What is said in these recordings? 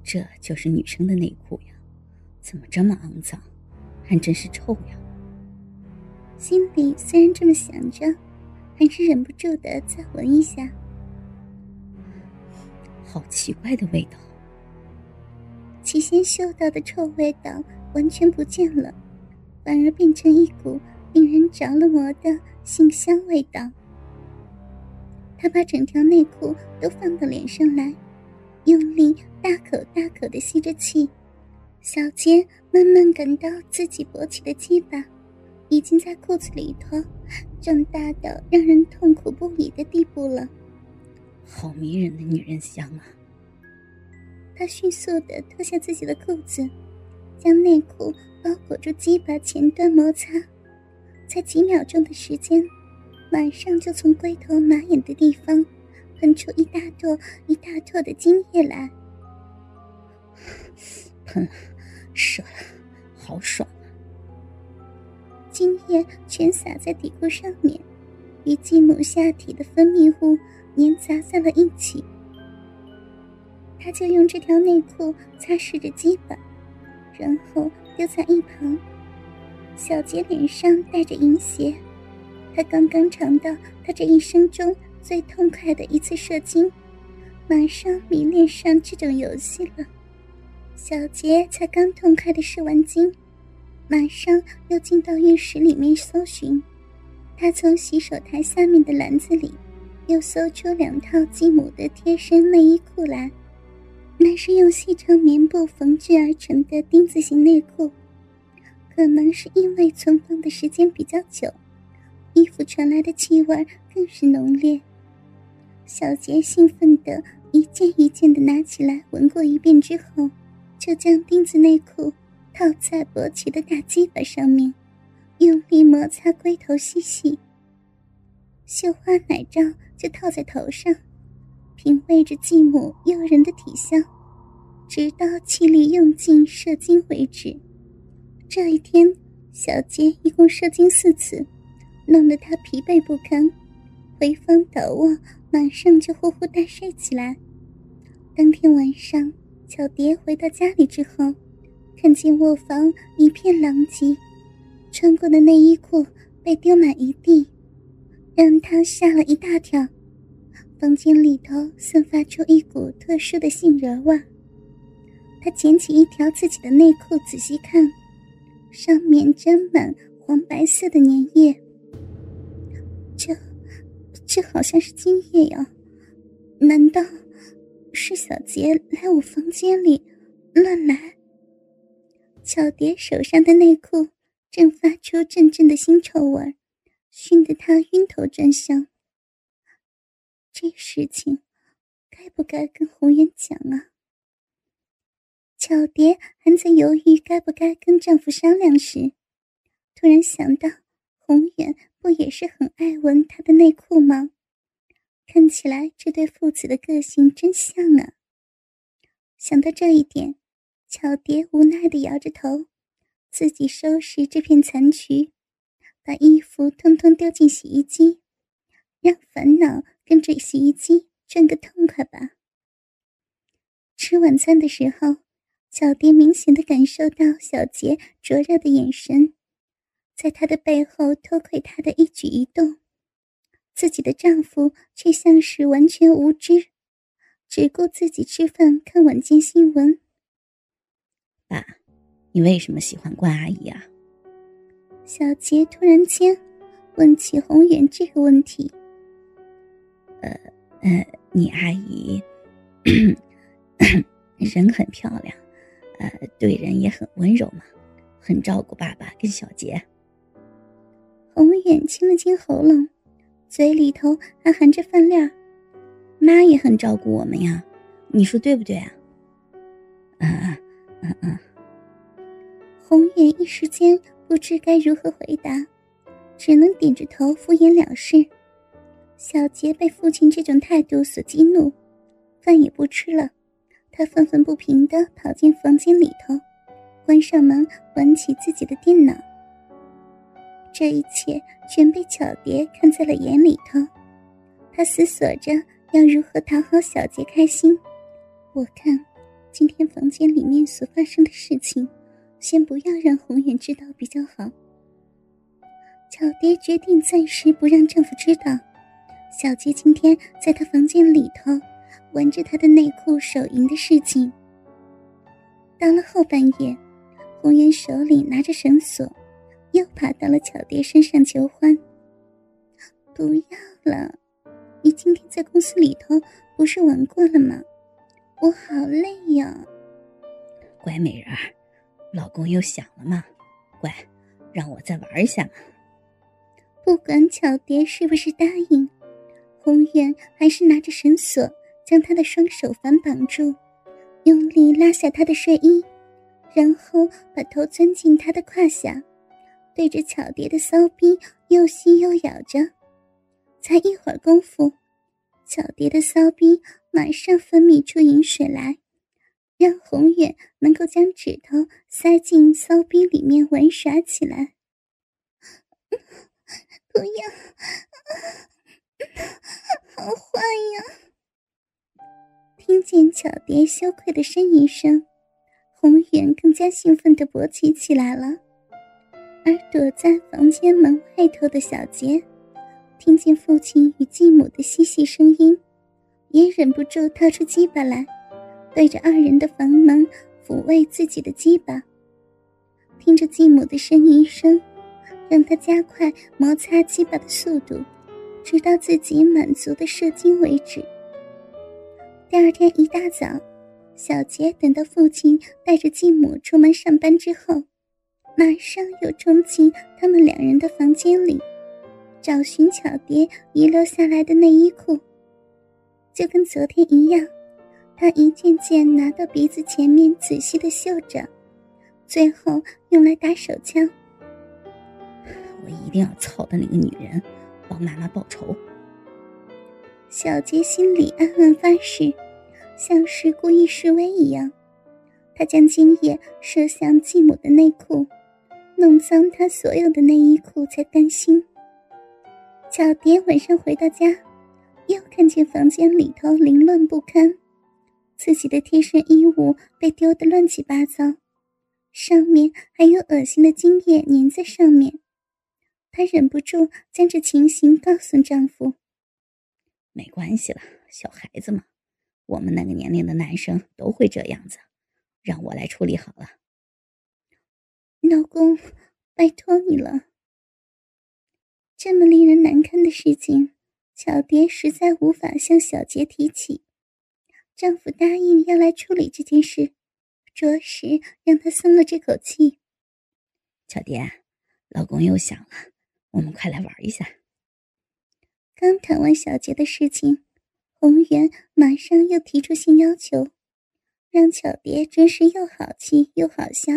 这就是女生的内裤呀，怎么这么肮脏，还真是臭呀。 心里虽然这么想着，还是忍不住的再闻一下。 好奇怪的味道。 起先嗅到的臭味道完全不见了，反而变成一股令人着了魔的性香味道。他把整条内裤都放到脸上来，用力大口大口地吸着气。小杰慢慢感到自己勃起的鸡巴已经在裤子里头胀大到让人痛苦不已的地步了。 好迷人的女人香啊。 他迅速地脱下自己的裤子，将内裤包裹住鸡巴前端摩擦，才几秒钟的时间，马上就从龟头马眼的地方喷出一大坨一大坨的精液来。 喷了，射了，好爽啊。 精液全洒在底裤上面，与继母下体的分泌物粘杂在了一起。他就用这条内裤擦拭着鸡巴，然后丢在一旁。小杰脸上带着淫邪，他刚刚尝到他这一生中最痛快的一次射精，马上迷恋上这种游戏了。小杰才刚痛快的射完精，马上又进到浴室里面搜寻。他从洗手台下面的篮子里又搜出2套继母的贴身内衣裤来，那是用细长棉布缝制而成的丁字形内裤，可能是因为存放的时间比较久，衣服传来的气味更是浓烈。小杰兴奋地一件一件地拿起来闻过一遍之后，就将丁字内裤套在勃起的大鸡巴上面，用力摩擦龟头细细。绣花奶罩就套在头上，品味着继母诱人的体香，直到气力用尽射精为止。这一天，小杰一共射精4次，弄得他疲惫不堪，回房倒卧，马上就呼呼大睡起来。当天晚上，小蝶回到家里之后，看见卧房一片狼藉，穿过的内衣裤被丢满一地，让他吓了一大跳。房间里头散发出一股特殊的杏仁味。他捡起一条自己的内裤仔细看，上面沾满黄白色的粘液。这好像是精液呀，难道是小杰来我房间里乱来？小蝶手上的内裤正发出阵阵的腥臭味，熏得他晕头转向。这事情该不该跟红颜讲啊？巧蝶还在犹豫该不该跟丈夫商量时，突然想到红颜不也是很爱闻她的内裤吗？看起来这对父子的个性真像啊。想到这一点，巧蝶无奈地摇着头，自己收拾这片残局，把衣服通通丢进洗衣机，让烦恼跟着洗衣机转个痛快吧。吃晚餐的时候，巧蝶明显地感受到小杰灼热的眼神，在她的背后偷窥她的一举一动，自己的丈夫却像是完全无知，只顾自己吃饭看晚间新闻。 爸，你为什么喜欢关阿姨啊？ 小杰突然间问起红颜这个问题。 你阿姨人很漂亮，对人也很温柔嘛，很照顾爸爸跟小杰。 红颜清了清喉咙，嘴里头还含着饭粒儿。 妈也很照顾我们呀，你说对不对啊？ 红颜一时间不知该如何回答，只能点着头敷衍了事。小杰被父亲这种态度所激怒，饭也不吃了，他愤愤不平地跑进房间里头，关上门玩起自己的电脑。这一切全被巧蝶看在了眼里头，他思索着要如何讨好小杰开心。我看今天房间里面所发生的事情，先不要让宏远知道比较好。巧蝶决定暂时不让丈夫知道，小杰今天在她房间里头闻着她的内裤手淫的事情。到了后半夜，宏远手里拿着绳索，又爬到了巧蝶身上求欢。不要了，你今天在公司里头不是玩过了吗？我好累呀。 乖美人儿，老公又想了吗？乖，让我再玩一下嘛。 不管巧蝶是不是答应，宏远还是拿着绳索将她的双手反绑住，用力拉下她的睡衣，然后把头钻进她的胯下，对着巧蝶的骚逼又吸又咬着。才一会儿功夫，巧蝶的骚逼马上分泌出饮水来，让宏远能够将指头塞进骚逼里面玩耍起来。不要，好坏呀！听见巧蝶羞愧的呻吟声，宏远更加兴奋地勃起起来了。而躲在房间门外头的小杰，听见父亲与继母的嬉戏声音，也忍不住掏出鸡巴来，对着二人的房门抚慰自己的鸡巴。听着继母的呻吟声，让他加快摩擦鸡巴的速度，直到自己满足的射精为止。第二天一大早，小杰等到父亲带着继母出门上班之后，马上又冲进他们两人的房间里，找寻巧蝶遗留下来的内衣裤。就跟昨天一样，他一件件拿到鼻子前面仔细地嗅着，最后用来打手枪。 我一定要操的那个女人，帮妈妈报仇。 小杰心里暗暗发誓，像是故意示威一样。他将精液射向继母的内裤，弄脏她所有的内衣裤才甘心。巧蝶晚上回到家，又看见房间里头凌乱不堪，自己的贴身衣物被丢得乱七八糟，上面还有恶心的精液粘在上面。她忍不住将这情形告诉丈夫。 没关系了，小孩子嘛，我们那个年龄的男生都会这样子，让我来处理好了。 老公，拜托你了。这么令人难堪的事情，巧蝶实在无法向小杰提起。丈夫答应要来处理这件事，着实让她松了这口气。 巧蝶，老公又想了，我们快来玩一下。 刚谈完小杰的事情，宏源马上又提出新要求，让巧蝶真是又好气又好笑。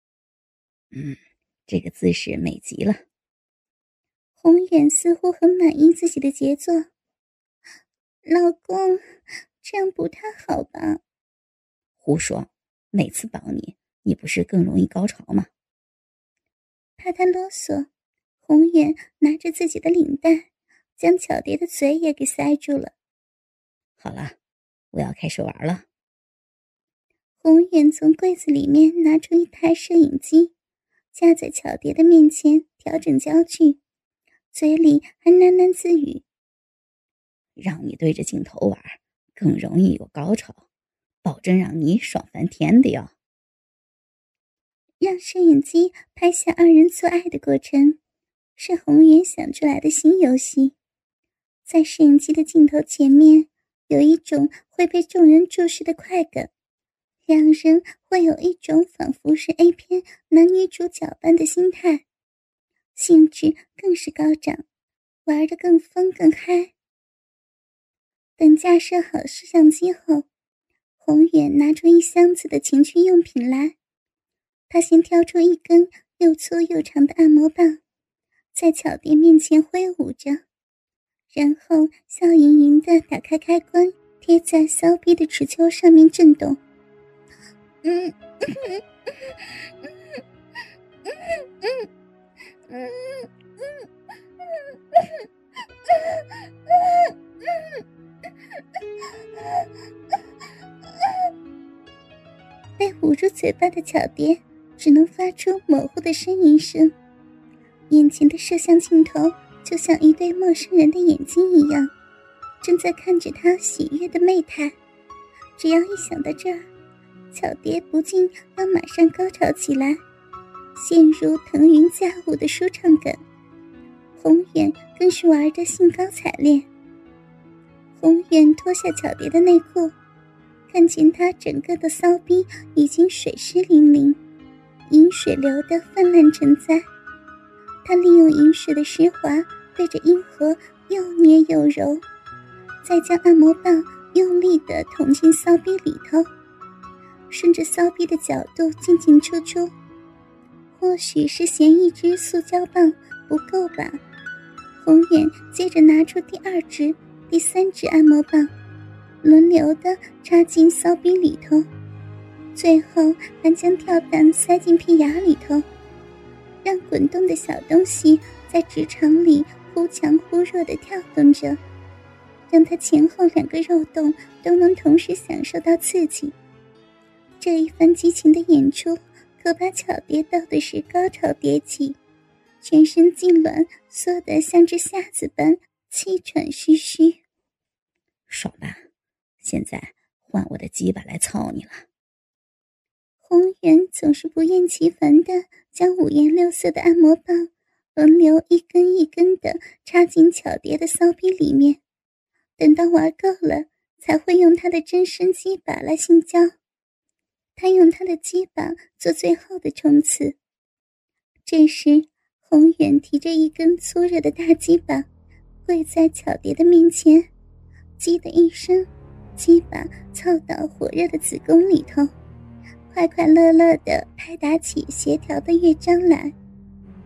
这个姿势美极了。 宏远似乎很满意自己的杰作。老公，这样不太好吧？ 胡说，每次帮你，你不是更容易高潮吗？ 怕他啰嗦，宏远拿着自己的领带，将巧蝶的嘴也给塞住了。 好了，我要开始玩了。 宏远从柜子里面拿出一台摄影机，架在巧蝶的面前调整焦距，嘴里还喃喃自语： 让你对着镜头玩，更容易有高潮，保证让你爽翻天的哟。 让摄影机拍下二人做爱的过程，是宏远想出来的新游戏。在摄影机的镜头前面，有一种会被众人注视的快感，两人会有一种仿佛是 A 片男女主角般的心态，兴致更是高涨，玩得更疯更嗨。等架设好摄像机后，宏远拿出一箱子的情趣用品来。他先挑出一根又粗又长的按摩棒，在巧蝶面前挥舞着，然后笑盈盈地打开开关，贴在骚逼的齿丘上面震动。 被捂住嘴巴的巧蝶只能发出模糊的呻吟声，眼前的摄像镜头就像一对陌生人的眼睛一样，正在看着她喜悦的媚态。只要一想到这儿，巧蝶不禁要马上高潮起来，陷入腾云驾雾的舒畅感。宏远更是玩得兴高采烈。宏远脱下巧蝶的内裤，看见她整个的骚逼已经水湿淋淋，饮水流得泛滥成灾。他利用饮水的湿滑，对着阴核又捏又揉，再将按摩棒用力地捅进骚逼里头，顺着骚逼的角度进进出出。或许是嫌一支塑胶棒不够吧，宏远接着拿出第二支、第三支按摩棒，轮流地插进骚逼里头，最后还将跳蛋塞进屁眼里头，让滚动的小东西在直肠里忽强忽弱地跳动着，让他前后两个肉洞都能同时享受到刺激。这一番激情的演出可把巧蝶逗的是高潮迭起，全身痉挛缩得像只瞎子般气喘吁吁。 爽吧，现在换我的鸡巴来操你了。 宏远总是不厌其烦地将五颜六色的按摩棒轮流一根一根地插进巧蝶的骚逼里面，等到玩够了才会用他的真身鸡巴来性交。他用他的鸡巴做最后的冲刺。这时宏远提着一根粗热的大鸡巴跪在巧蝶的面前，叽的一声，鸡巴操到火热的子宫里头，快快乐乐地拍打起协调的乐章来。